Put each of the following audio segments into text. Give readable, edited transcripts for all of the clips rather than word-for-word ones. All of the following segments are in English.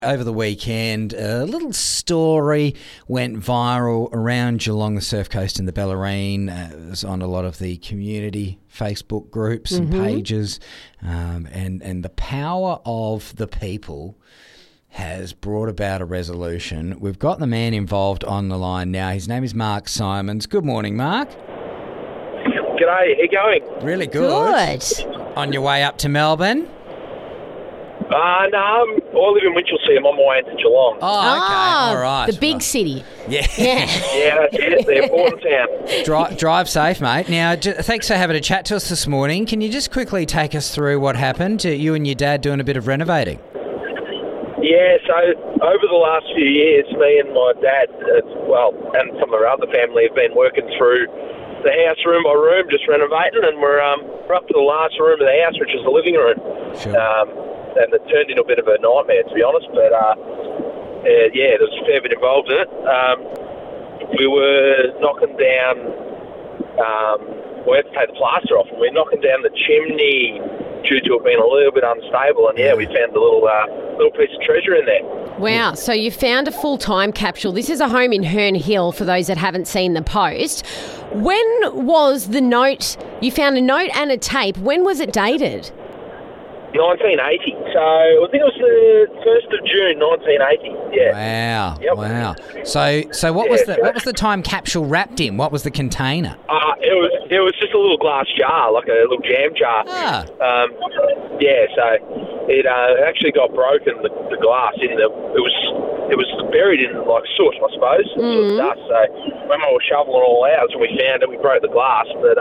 Over the weekend, a little story went viral around Geelong, the Surf Coast and the Bellarine. It was on a lot of the community Facebook groups and pages. And the power of the people has brought about a resolution. We've got the man involved on the line now. His name is Mark Simons. Good morning, Mark. G'day, how you going? Really good. On your way up to Melbourne? No, I live in Winchelsea. I'm on my way into Geelong. Oh, okay. All right. The big city. Yeah. Yeah, that's it. The important town. Drive safe, mate. Now, thanks for having a chat to us this morning. Can you just quickly take us through what happened? You and your dad doing a bit of renovating? Yeah, so over the last few years, me and my dad, and some of our other family have been working through the house room by room, just renovating, and we're up to the last room of the house, which is the living room. Sure. And it turned into a bit of a nightmare, to be honest, but there was a fair bit involved in it. We were knocking down, we had to take the plaster off, and we were knocking down the chimney due to it being a little bit unstable, and we found a little piece of treasure in there. Wow, so you found a full time capsule. This is a home in Herne Hill, for those that haven't seen the post. When was the note, you found a note and a tape, when was it dated? 1980. So I think it was the 1st of June, 1980. Yeah. Wow. Yep. Wow. So what was the time capsule wrapped in? What was the container? It was just a little glass jar, like a little jam jar. Ah. So it actually got broken. The glass it was buried in like soot, I suppose, sort of dust. So when we were shoveling all out, when we found it, we broke the glass, But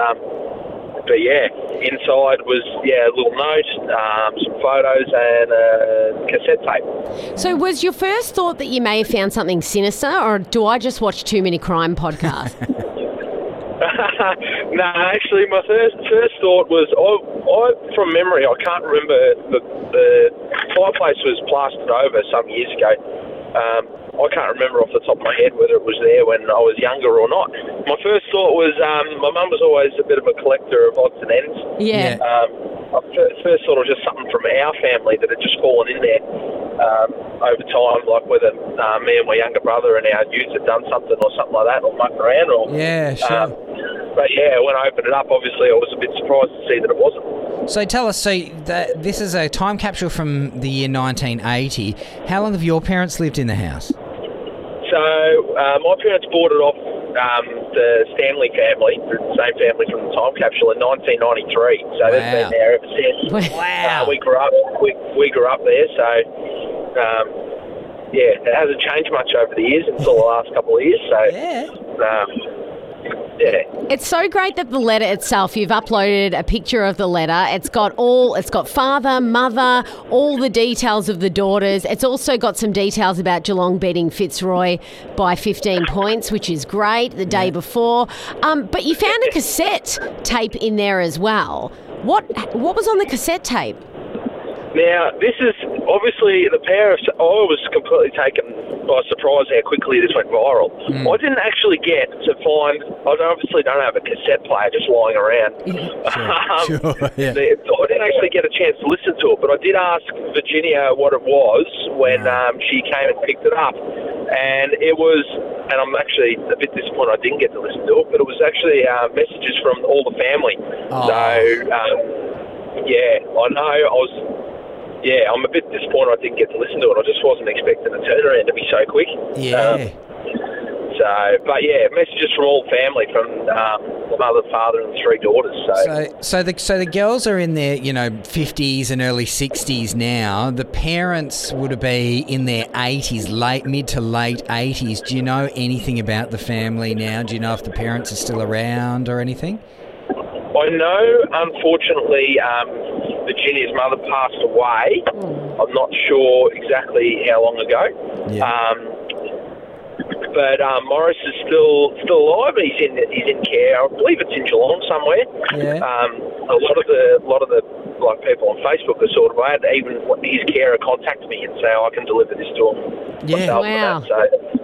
inside was a little note, some photos, and a cassette tape. So was your first thought that you may have found something sinister, or do I just watch too many crime podcasts? No, actually, my first thought was, I from memory, I can't remember, the fireplace was plastered over some years ago. I can't remember off the top of my head whether it was there when I was younger or not. My first thought was, my mum was always a bit of a collector of odds and ends. Yeah. I first thought it was just something from our family that had just fallen in there over time, like whether me and my younger brother and our youth had done something or something like that, or mucked around. Yeah, sure. But when I opened it up, obviously I was a bit surprised to see that it wasn't. So tell us, this is a time capsule from the year 1980. How long have your parents lived in the house? So my parents bought it off the Stanley family, the same family from the time capsule, in 1993. So they've been there ever since. Wow. We grew up there, so it hasn't changed much over the years until the last couple of years. So It's so great that the letter itself, you've uploaded a picture of the letter. It's got father, mother, all the details of the daughters. It's also got some details about Geelong beating Fitzroy by 15 points, which is great, the day before. But you found a cassette tape in there as well. What was on the cassette tape? Now, this is obviously I was completely taken by surprise how quickly this went viral. I didn't actually get to find, I obviously don't have a cassette player just lying around. Sure. Yeah. I didn't actually get a chance to listen to it, but I did ask Virginia what it was when she came and picked it up. And it was, and I'm actually a bit disappointed I didn't get to listen to it, but it was actually messages from all the family. Oh. So, I know I'm a bit disappointed I didn't get to listen to it. I just wasn't expecting the turnaround to be so quick. Yeah. Messages from all family, from the mother, father, and the three daughters. So the girls are in their 50s and early 60s now. The parents would be in their 80s, mid to late 80s. Do you know anything about the family now? Do you know if the parents are still around or anything? I know, unfortunately, Virginia's mother passed away. I'm not sure exactly how long ago. Yeah. But Morris is still alive. He's in care. I believe it's in Geelong somewhere. Yeah. A lot of the people on Facebook are sort of, I had even his carer contact me and say I can deliver this to him. Yeah. Wow.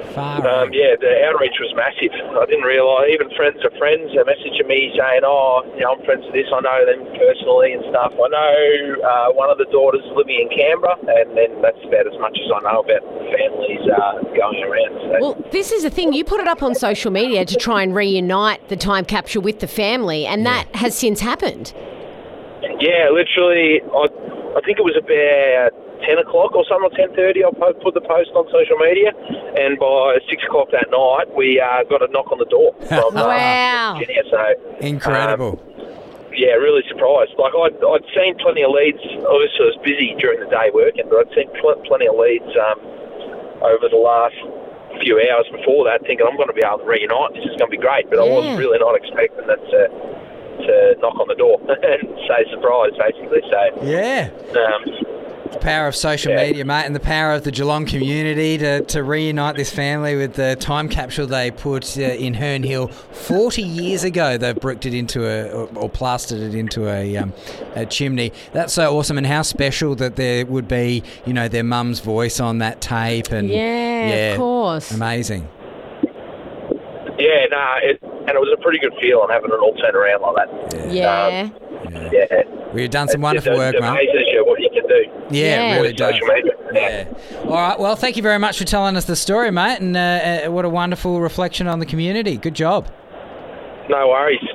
Far out. Yeah, the outreach was massive. I didn't realise, even friends of friends are messaging me saying, I'm friends with this, I know them personally and stuff. I know one of the daughters living in Canberra, and then that's about as much as I know about families going around. So. Well, this is the thing. You put it up on social media to try and reunite the time capsule with the family, and that has since happened. Yeah, literally, I think it was about 10 o'clock or something, 10:30, I put the post on social media, and by 6 o'clock that night, we got a knock on the door from Wow. Virginia. So, Incredible. yeah, really surprised. Like, I'd seen plenty of leads. Obviously, I was busy during the day working, but I'd seen plenty of leads over the last few hours before that, thinking I'm going to be able to reunite. This is going to be great, but I was really not expecting that to knock on the door and say surprise, basically. So, Yeah. The power of social media, mate, and the power of the Geelong community to reunite this family with the time capsule they put in Herne Hill 40 years ago. They've bricked it into or plastered it into a chimney. That's so awesome, and how special that there would be, their mum's voice on that tape. And of course. Amazing. Yeah, and it was a pretty good feeling having it all turn around like that. Yeah. Well, you've done some wonderful work, mate. mate. It amazes you what you can do. Yeah, it really with does. social media. Yeah. All right. Well, thank you very much for telling us the story, mate, and what a wonderful reflection on the community. Good job. No worries.